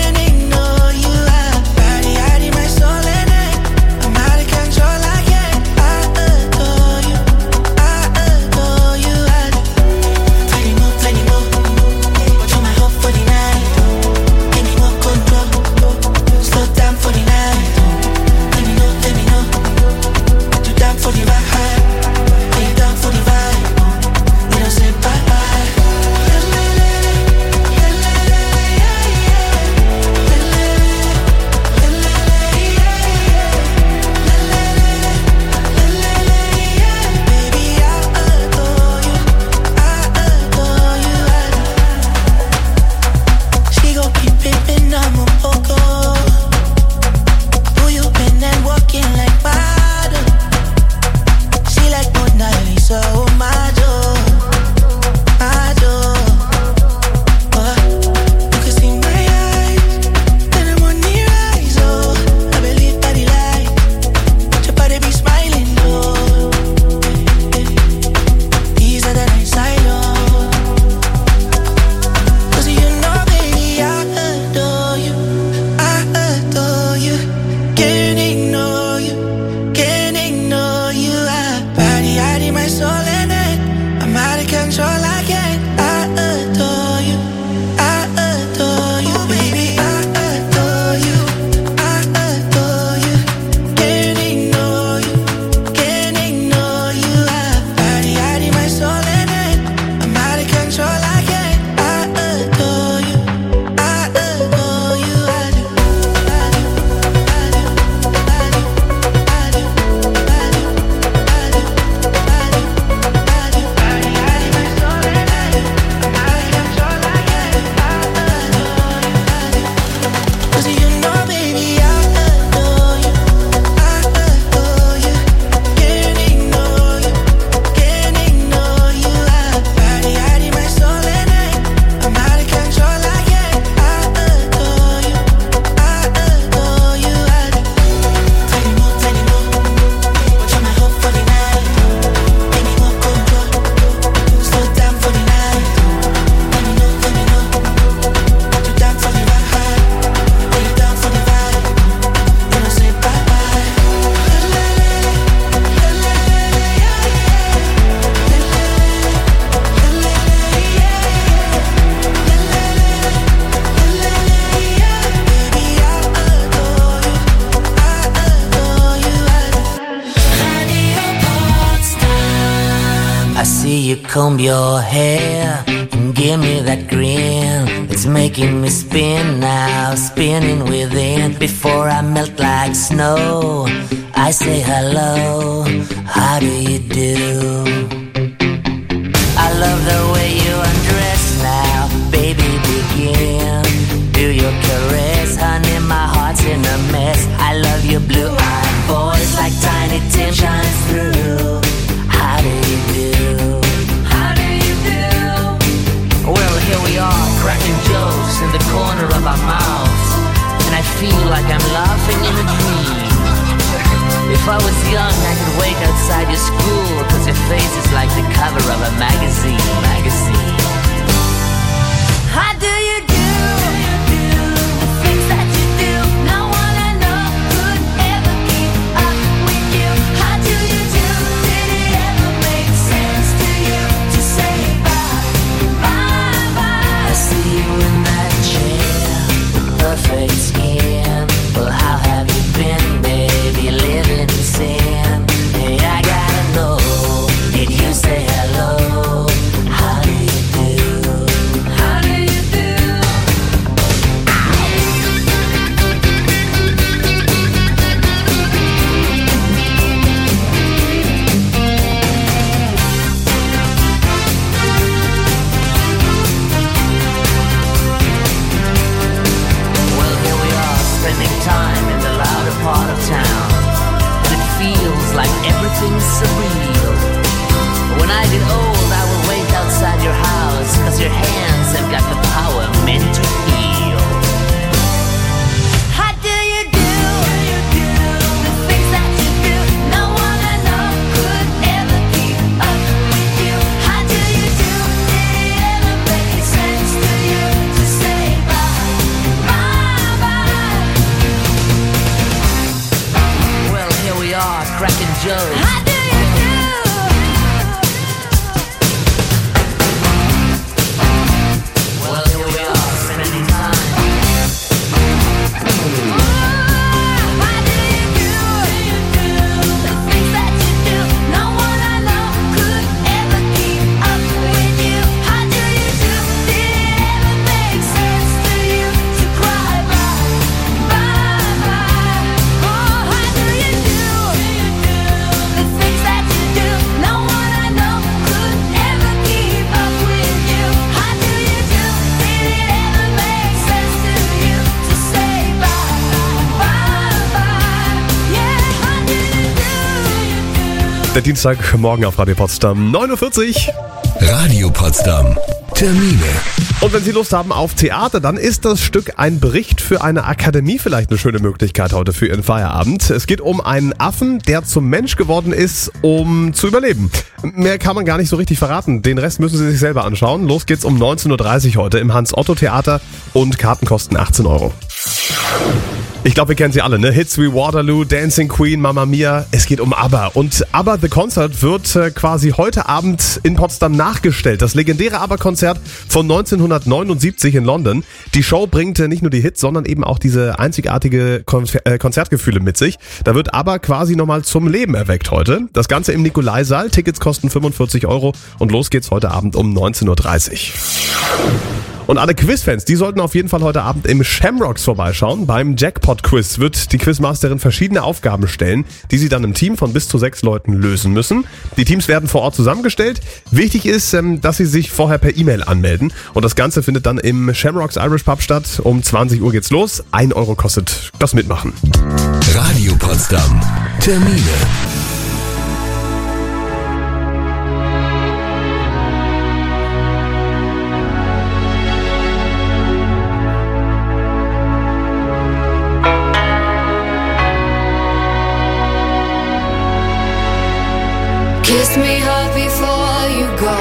Can't ignore you, can't ignore you. I body hiding my soul in it. I'm out of control, I can't. I adore you, I adore you, baby. I adore you, I adore you. Can't ignore you, can't ignore you. I body hiding my soul in it. I'm out of control, I can't. I adore you, I adore you. I do, I do, I do, I do, I do, I do, I do, I do, I do. Body hiding my soul in it. I'm out of control, I can't. I adore you, I do. 'Cause you know, baby, I adore you, I adore you. Can't ignore you, can't ignore you. I body hiding my soul in it. I'm out of control, I can't. I adore you, I adore you. I do. Tiny more, tiny more. Watch out my hope for the night. Make me walk on go. Slow down for the night. Let me know, let me know. You down for the ride. Are you down for the vibe? You know, say bye bye. I see you comb your hair and give me that grin. It's making me spin now, spinning within. Before I melt like snow, I say hello, how do you do? I love the way you undress now, baby, begin. Do your caress, honey, my heart's in a mess. I love your blue-eyed voice like Tiny Tim shines through. How do you do? How do you do? Well, here we are, cracking jokes in the corner of our mouths, and I feel like I'm laughing in a dream. If I was young, I could wait outside your school, 'cause your face is like the cover of a magazine, magazine. How do you do? The things that you do, no one I know could ever keep up with you. How do you do? Did it ever make sense to you to say bye, bye, bye? I see you in that chair, perfect skin. Well, how have you been, baby? Living in sin. Hey, I gotta know, did you say hello? How do you do? How do you do? Well, here we are, spending time in the louder part of town, and it feels like everything's surreal. When I get old, I will wait outside your house, 'cause your hands have got the power meant to heal. How do you do? The things that you do, no one I know could ever keep up with you. How do you do? Did it ever make sense to you to say bye, bye, bye? Well, here we are, cracking jokes. How do you do? Well, here we are, spending time. How do you do? The things that you do, no one I know could ever keep up with you. How do you do? Did it ever make sense to you to cry bye, bye, bye? Oh, how do you do? The things that you do, no one I know could ever keep up with you. How do you do? Did it ever make sense to you to say bye, bye, bye? Yeah, how do you do? Der Dienstagmorgen auf Radio Potsdam, neun Uhr vierzig. Radio Potsdam. Termine. Und wenn Sie Lust haben auf Theater, dann ist das Stück Ein Bericht für eine Akademie vielleicht eine schöne Möglichkeit heute für Ihren Feierabend. Es geht um einen Affen, der zum Mensch geworden ist, um zu überleben. Mehr kann man gar nicht so richtig verraten. Den Rest müssen Sie sich selber anschauen. Los geht's um neunzehn Uhr dreißig heute im Hans-Otto-Theater und Karten kosten achtzehn Euro. Ich glaube, wir kennen sie alle, ne? Hits wie Waterloo, Dancing Queen, Mamma Mia. Es geht um ABBA. Und ABBA The Concert wird äh, quasi heute Abend in Potsdam nachgestellt. Das legendäre ABBA-Konzert von neunzehnhundertneunundsiebzig in London. Die Show bringt äh, nicht nur die Hits, sondern eben auch diese einzigartige Konfer- äh, Konzertgefühle mit sich. Da wird ABBA quasi nochmal zum Leben erweckt heute. Das Ganze im Nikolaisaal. Tickets kosten fünfundvierzig Euro und los geht's heute Abend um neunzehn Uhr dreißig. Und alle Quizfans, die sollten auf jeden Fall heute Abend im Shamrocks vorbeischauen. Beim Jackpot-Quiz wird die Quizmasterin verschiedene Aufgaben stellen, die sie dann im Team von bis zu sechs Leuten lösen müssen. Die Teams werden vor Ort zusammengestellt. Wichtig ist, dass sie sich vorher per E-Mail anmelden. Und das Ganze findet dann im Shamrocks Irish Pub statt. Um zwanzig Uhr geht's los. Ein Euro kostet das Mitmachen. Radio Potsdam. Termine. Kiss me hard before you go.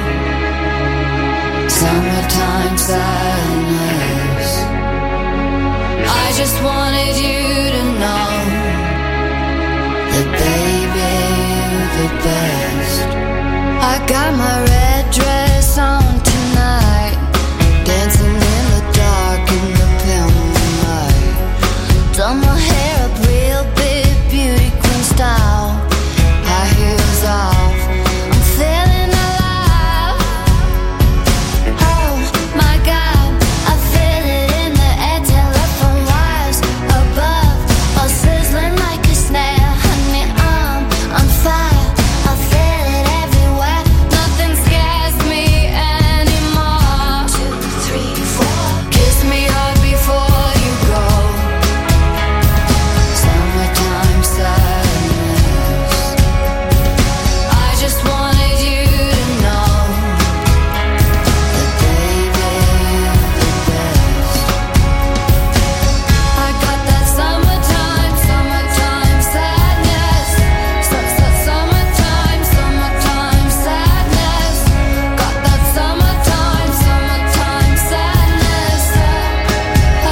Summertime sadness. I just wanted you to know that baby, you're the best. I got my red dress on tonight, dancing in the dark in the pale moonlight. Done my hair up real big, beauty queen style. High heels off, I'm feeling alive. Oh my God, I feel it in the air, telephone wires above, all sizzling like a snare. Honey, I'm on fire, I feel it everywhere. Nothing scares me anymore. Two, three, four. Kiss me hard before you go. Summertime sadness. I just wanted you to know that baby, you're the best. I got that summertime, summertime sadness. Su- su- summertime, summertime sadness. Got that summertime, summertime sadness. Oh,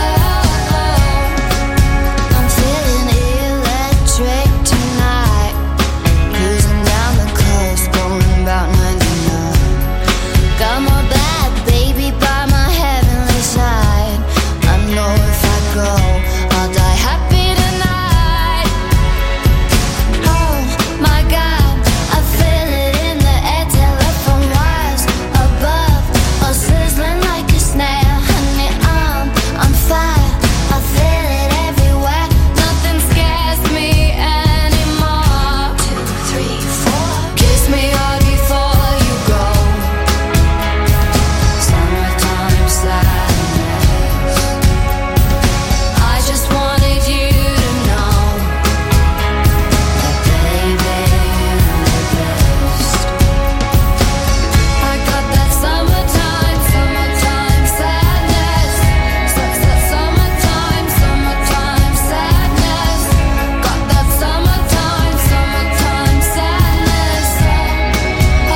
oh. I'm feeling electric tonight. Cruising down the coast, going about ninety-nine. Got my bad baby by my heavenly side. I know if I go, I'll die happy tonight. Oh my God, I feel it in the air, telephone wires above, all sizzling like a snare. Honey, I'm on fire, I feel it everywhere. Nothing scares me anymore. Two, three, four. Kiss me hard before you go. Summertime sadness. I just wanted you to know that baby, you're the best. I got that summertime, summertime sadness. Su- su- summertime, summertime sadness. Got that summertime, summertime sadness. Oh,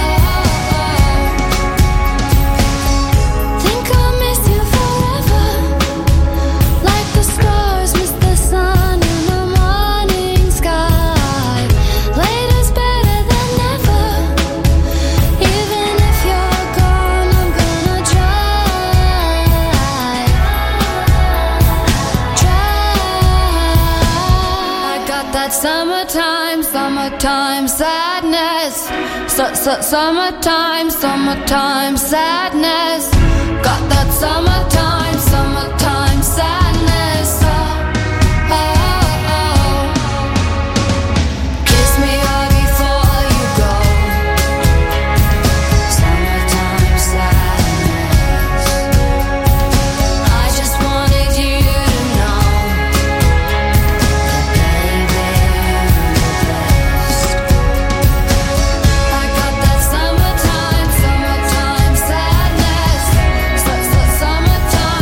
oh. Think I'll miss you forever, like the stars miss the sun in the morning sky. Later's better than never. Even if you're gone, I'm gonna try. Try. I got that summertime, summertime sadness. Su- su- summertime, summertime sadness. Got that summertime, summertime sadness. Oh, oh, oh. Kiss me hard before you go. Summertime sadness. I just wanted you to know that baby, you're the best. I got that summertime, summertime sadness. Su- su- summertime.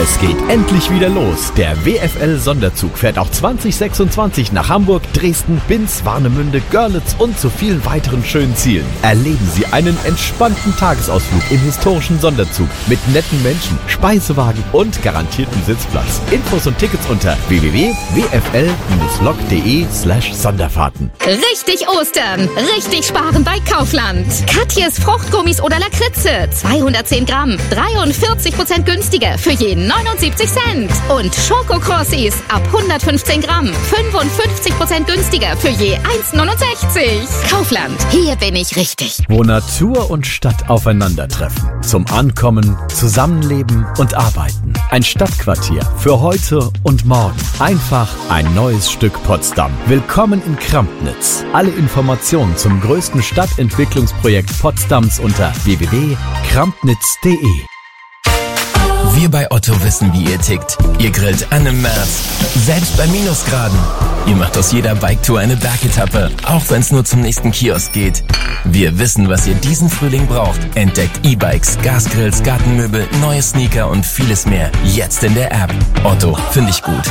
Es geht endlich wieder los. Der W F L-Sonderzug fährt auch zwanzig sechsundzwanzig nach Hamburg, Dresden, Binz, Warnemünde, Görlitz und zu vielen weiteren schönen Zielen. Erleben Sie einen entspannten Tagesausflug im historischen Sonderzug mit netten Menschen, Speisewagen und garantiertem Sitzplatz. Infos und Tickets unter w w w punkt w f l bindestrich lok punkt d e slash Sonderfahrten. Richtig Ostern, richtig sparen bei Kaufland. Katjes Fruchtgummis oder Lakritze, zweihundertzehn Gramm, dreiundvierzig Prozent günstiger für jeden neunundsiebzig Cent. Und Schokokrossis ab hundertfünfzehn Gramm, fünfundfünfzig Prozent günstiger für je eins neunundsechzig. Kaufland, hier bin ich richtig. Wo Natur und Stadt aufeinandertreffen. Zum Ankommen, Zusammenleben und Arbeiten. Ein Stadtquartier für heute und morgen. Einfach ein neues Stück Potsdam. Willkommen in Krampnitz. Alle Informationen zum größten Stadtentwicklungsprojekt Potsdams unter w w w punkt krampnitz punkt d e. Wir bei Otto wissen, wie ihr tickt. Ihr grillt an im März, selbst bei Minusgraden. Ihr macht aus jeder Biketour eine Bergetappe, auch wenn es nur zum nächsten Kiosk geht. Wir wissen, was ihr diesen Frühling braucht. Entdeckt E-Bikes, Gasgrills, Gartenmöbel, neue Sneaker und vieles mehr. Jetzt in der App. Otto, finde ich gut.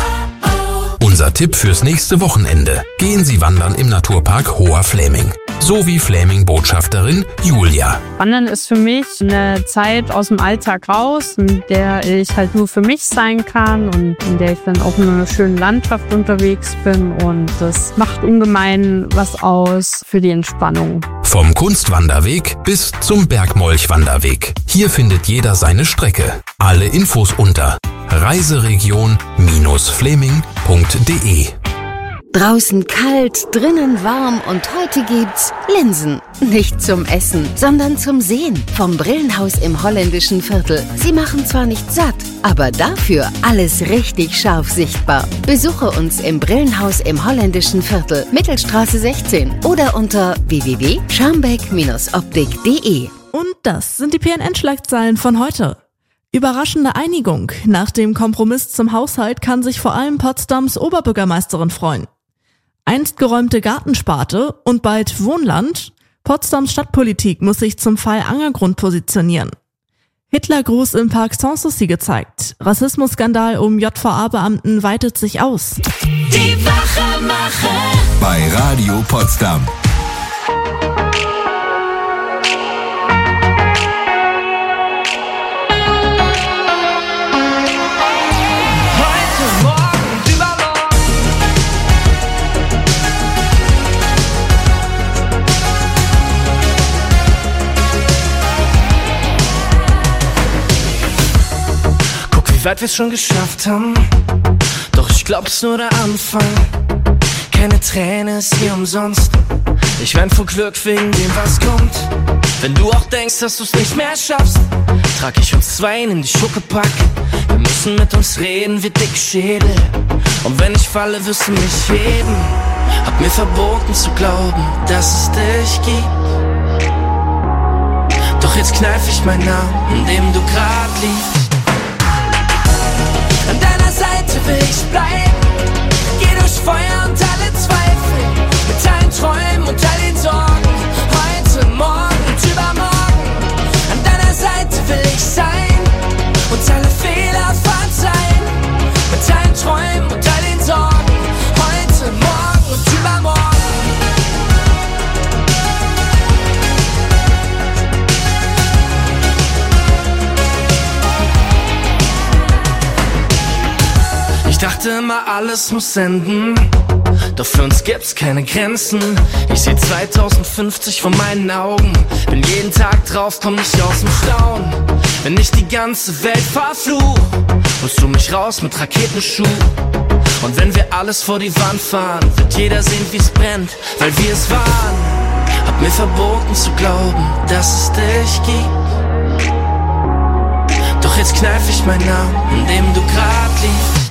Unser Tipp fürs nächste Wochenende. Gehen Sie wandern im Naturpark Hoher Fläming. So wie Fläming-Botschafterin Julia. Wandern ist für mich eine Zeit aus dem Alltag raus, in der ich halt nur für mich sein kann und in der ich dann auch in einer schönen Landschaft unterwegs bin. Und das macht ungemein was aus für die Entspannung. Vom Kunstwanderweg bis zum Bergmolch-Wanderweg. Hier findet jeder seine Strecke. Alle Infos unter reiseregion Bindestrich fläming punkt d e. Draußen kalt, drinnen warm und heute gibt's Linsen. Nicht zum Essen, sondern zum Sehen. Vom Brillenhaus im holländischen Viertel. Sie machen zwar nicht satt, aber dafür alles richtig scharf sichtbar. Besuche uns im Brillenhaus im holländischen Viertel, Mittelstraße sechzehn oder unter w w w punkt scharmbeck Bindestrich optik punkt d e. Und das sind die P N N-Schlagzeilen von heute. Überraschende Einigung. Nach dem Kompromiss zum Haushalt kann sich vor allem Potsdams Oberbürgermeisterin freuen. Einst geräumte Gartensparte und bald Wohnland. Potsdams Stadtpolitik muss sich zum Fall Angergrund positionieren. Hitlergruß im Park Sanssouci gezeigt. Rassismusskandal um J V A-Beamten weitet sich aus. Die Wachemacher bei Radio Potsdam. Wie weit wir's schon geschafft haben, doch ich glaub's nur der Anfang. Keine Träne ist hier umsonst, ich wein vor Glück wegen dem, was kommt. Wenn du auch denkst, dass du's nicht mehr schaffst, trag ich uns zwei in die Schuckepack. Wir müssen mit uns reden wie dicke Schädel, und wenn ich falle, wirst du mich heben. Hab mir verboten zu glauben, dass es dich gibt, doch jetzt kneif ich meinen Namen, in dem du grad liegst. An deiner Seite will ich bleiben. Geh durch Feuer und alle Zweifel, mit allen Träumen und all den Sorgen, heute, morgen und übermorgen. An deiner Seite will ich sein, uns alle Fehler verzeihen, mit allen Träumen und all den Sorgen, heute, morgen und übermorgen. Ich dachte immer, alles muss enden, doch für uns gibt's keine Grenzen. Ich seh zweitausendfünfzig vor meinen Augen, bin jeden Tag drauf, komm nicht aus dem Staunen. Wenn ich die ganze Welt verfluch, holst du mich raus mit Raketenschuh. Und wenn wir alles vor die Wand fahren, wird jeder sehen, wie's brennt, weil wir es waren. Hab mir verboten zu glauben, dass es dich gibt, doch jetzt kneif ich meinen Namen, in dem du grad liegst.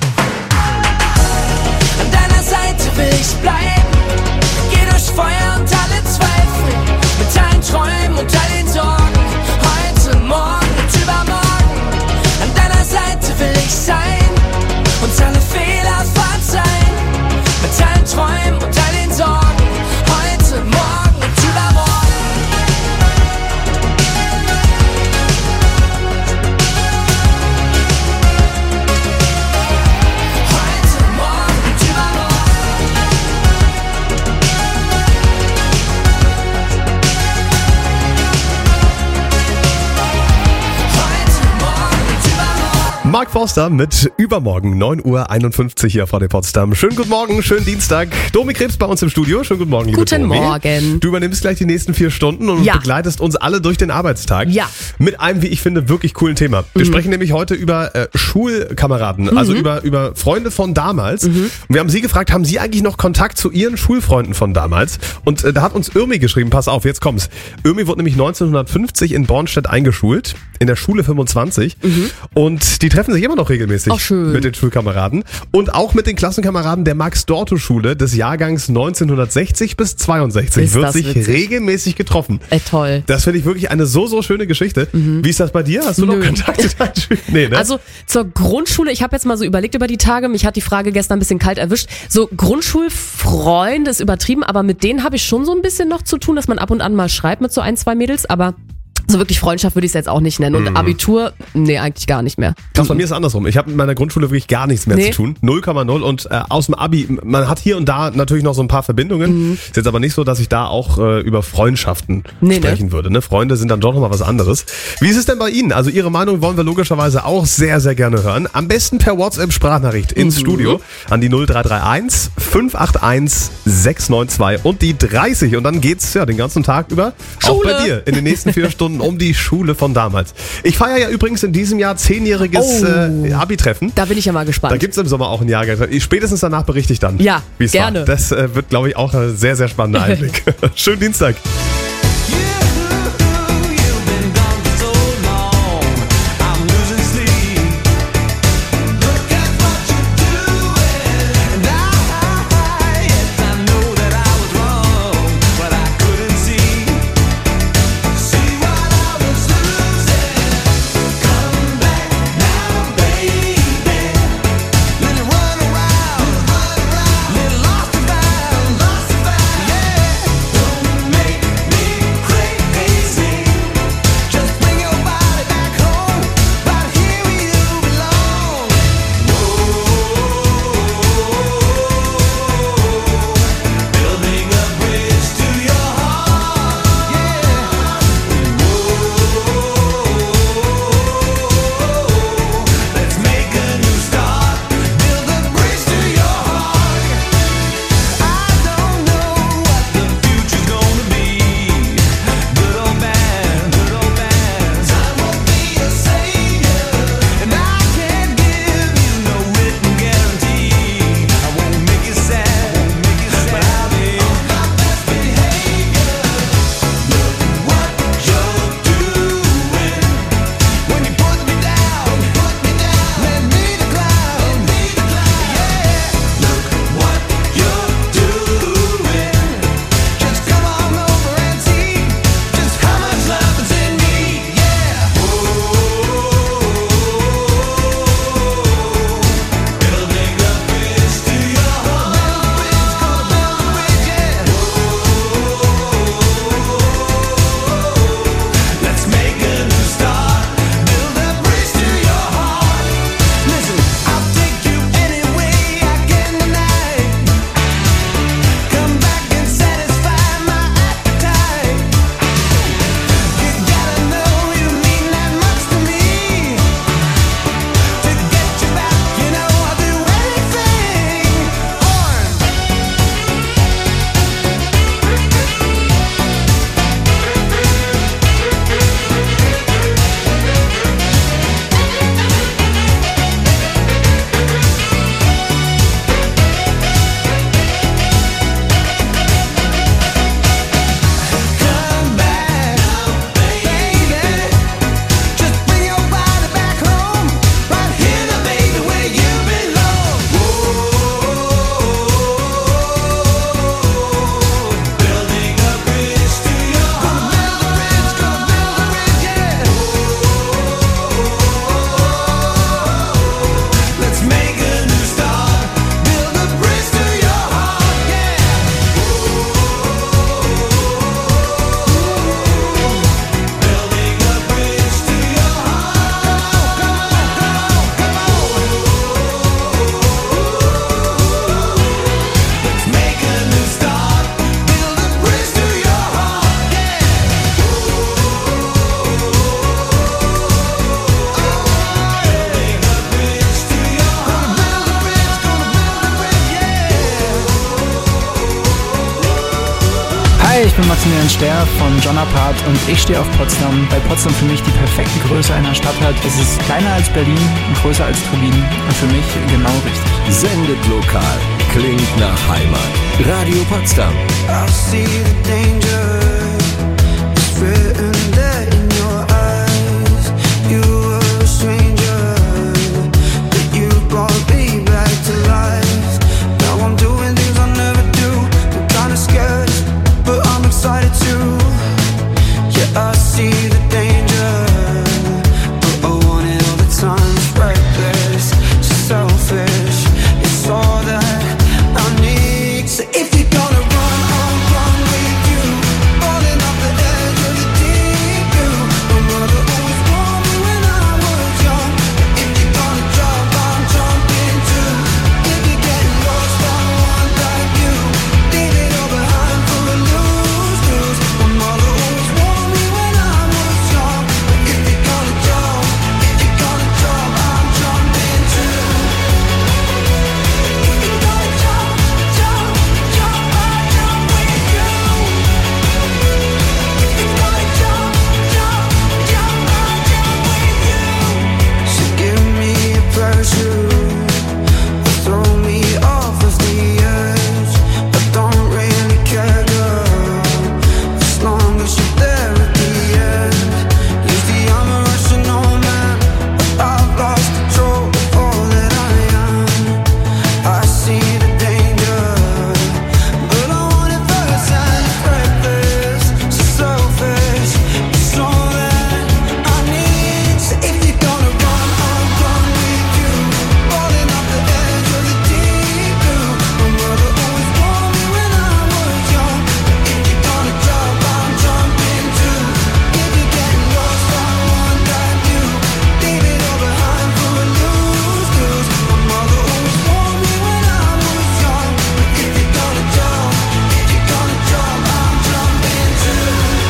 An deiner Seite will ich bleiben. Geh durch Feuer und alle Zweifel, mit allen Träumen und all den Sorgen, heute, morgen und übermorgen. An deiner Seite will ich sein, uns alle Fehler verzeihen, mit allen Träumen und all den Sorgen, heute, morgen und übermorgen. Mark Forster mit übermorgen neun Uhr einundfünfzig hier auf Radio Potsdam. Schönen guten Morgen, schönen Dienstag. Domi Krebs bei uns im Studio. Schönen guten Morgen, liebe Guten Domi. Morgen. Du übernimmst gleich die nächsten vier Stunden und Ja. begleitest uns alle durch den Arbeitstag. Ja. Mit einem, wie ich finde, wirklich coolen Thema. Wir Mhm. sprechen nämlich heute über äh, Schulkameraden, Mhm. also über, über Freunde von damals. Und wir haben Sie gefragt, haben Sie eigentlich noch Kontakt zu Ihren Schulfreunden von damals? Und äh, da hat uns Irmi geschrieben, pass auf, jetzt kommt's. Irmi wurde nämlich neunzehnhundertfünfzig in Bornstedt eingeschult, in der Schule fünfundzwanzig. Und die treffen sich immer noch regelmäßig Ach, schön. mit den Schulkameraden. Und auch mit den Klassenkameraden der Max-Dorto-Schule des Jahrgangs neunzehnhundertsechzig bis zweiundsechzig Ist wird das sich witzig. regelmäßig getroffen. Äh, toll. Das finde ich wirklich eine so, so schöne Geschichte. Wie ist das bei dir? Hast du noch Nö. Kontakt zu deinen Schülern? Nee, ne? Also zur Grundschule, ich habe jetzt mal so überlegt über die Tage, mich hat die Frage gestern ein bisschen kalt erwischt. So Grundschulfreunde ist übertrieben, aber mit denen habe ich schon so ein bisschen noch zu tun, dass man ab und an mal schreibt mit so ein, zwei Mädels, aber so wirklich Freundschaft würde ich es jetzt auch nicht nennen. Und Mhm. Abitur, nee, eigentlich gar nicht mehr. Krass, bei mir ist es andersrum. Ich habe mit meiner Grundschule wirklich gar nichts mehr Nee. zu tun. null Komma null und äh, aus dem Abi, man hat hier und da natürlich noch so ein paar Verbindungen. Ist jetzt aber nicht so, dass ich da auch äh, über Freundschaften Nee, sprechen ne? würde. Ne? Freunde sind dann doch nochmal was anderes. Wie ist es denn bei Ihnen? Also Ihre Meinung wollen wir logischerweise auch sehr, sehr gerne hören. Am besten per WhatsApp-Sprachnachricht ins Mhm. Studio an die null drei drei eins fünf acht eins sechs neun zwei und die dreißig. Und dann geht's ja den ganzen Tag über auch Schule. bei dir in den nächsten vier Stunden um die Schule von damals. Ich feiere ja übrigens in diesem Jahr zehnjähriges Oh. äh, Abi-Treffen. Da bin ich ja mal gespannt. Da gibt's im Sommer auch ein Jahrgang. Spätestens danach berichte ich dann, Ja, wie es gerne. war. Das äh, wird, glaube ich, auch ein sehr, sehr spannender Einblick. Schönen Dienstag. Hey, ich bin Maximilian Sterr von John Apart und ich stehe auf Potsdam, weil Potsdam für mich die perfekte Größe einer Stadt hat. Es ist kleiner als Berlin und größer als Turin und für mich genau richtig. Sendet lokal, klingt nach Heimat. Radio Potsdam. I see the danger, it's written there in your eyes. You were a stranger, but you brought me back to life. Now I'm doing things I never do. I'm kinda scared, but I'm excited too. Yeah, I see the danger, but I want it all the time. It's reckless, so selfish. It's all that I need. So if you're gonna run, I'll run with you. Falling off the edge of the deep blue. My mother always warned me when I was young. If you're gonna jump, I'm jumping too. If you're getting lost, I want that view. Leave it all behind for a lose-lose. My mother always warned me when I was young. But if you're gonna jump, if you're gonna jump, I'm jumping too. If you're gonna jump, jump, jump, I'll jump with you. If you're gonna jump, jump, jump, I'll jump with you. So give me a parachute, or throw me off of the edge. I don't really care, girl, as long as you're there at the end. You see, I'm a Russian old man, but I've lost control of all that I am. I see the danger, but I want it first, and it's reckless, so selfish. It's all that I need. So if you're gonna run, I'll run with you. Falling off the edge of the deep blue. My mother always warned me when I was young. But if you're gonna jump, I'm jumping too. If you're getting lost, I want that view. Leave it all behind for a lose-lose. My mother always warned me when I was young. But if you're gonna jump, if you're gonna jump, I'm jumping too.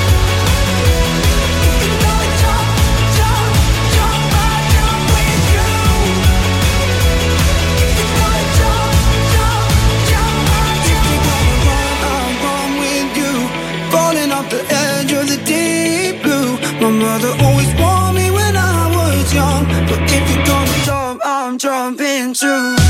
If you're gonna jump, jump, jump, I'll jump with you. If you're gonna jump, jump, jump, I'll jump with you. If you're gonna run, I'll run with you. Falling off the edge of the deep blue. My mother always warned me when I was young. But if you're gonna jump, I'm jumping too.